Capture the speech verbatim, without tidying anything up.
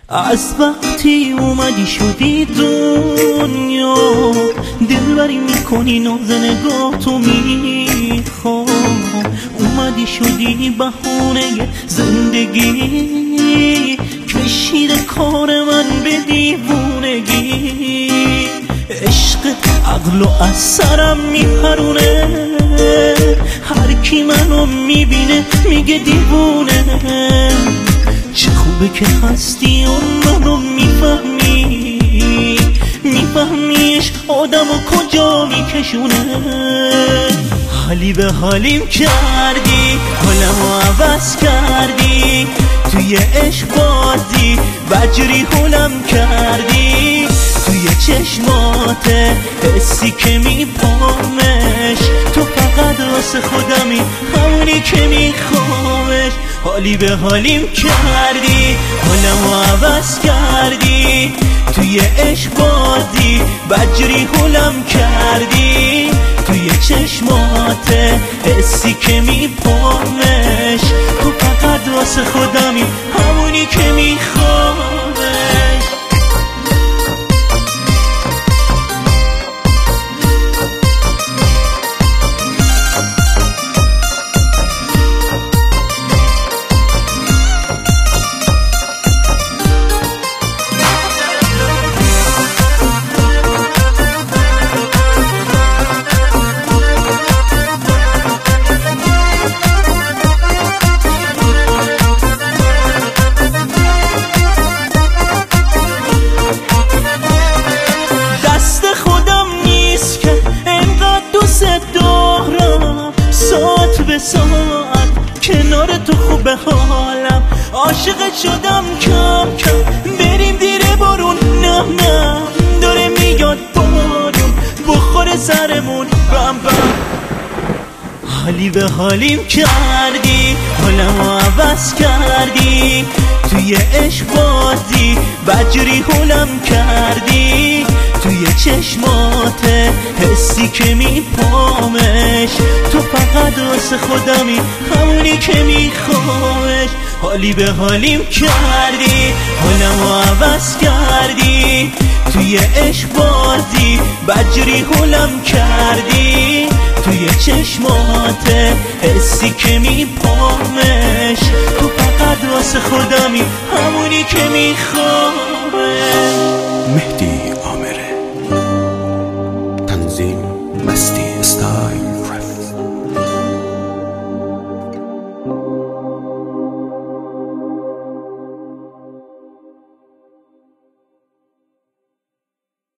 از وقتی اومدی شدی دنیا دلبری میکنی ناز نگاه تو میخوام. اومدی شدی بهونه زندگی کشید کار من به دیوونگی. عشق عقل و از سرم میپرونه، هر کی منو میبینه میگه دیوونه. چه خوبه که هستی اون منو میفهمی، میفهمیش آدمو کجا میکشونه. حالی به حالیم کردی، حالمو عوض کردی، توی عشق بازی بجری حولم کردی. توی چشمات حسی که میپامش، تو فقط واسه خودمی همونی که میخوامش. حالی به حالیم کردی، حالمو عوض کردی، توی عشق بازی بجری حولم کردی. توی چشمات حسی که میپامش، تو فقط واسه خودمی همونی که میخوامش. ساعت به ساعت کنار تو خوبه حالم، عاشقت شدم کم کم. بریم دیره بارون، نه نه داره میاد بارون بخوره سرمون بم بم. حالی به حالیم کردی، حالمو عوض کردی، توی عشق بازی بجری حولم کردی. توی چشمات حسی که میپامش، تو فقط واسه خودمی همونی که میخوامش. حالی به حالیم کردی، حالمو عوض کردی، توی عشق بازی بجری حولم کردی. توی چشمات حسی که میپامش، تو فقط واسه خودمی همونی که میخوامش. مهدی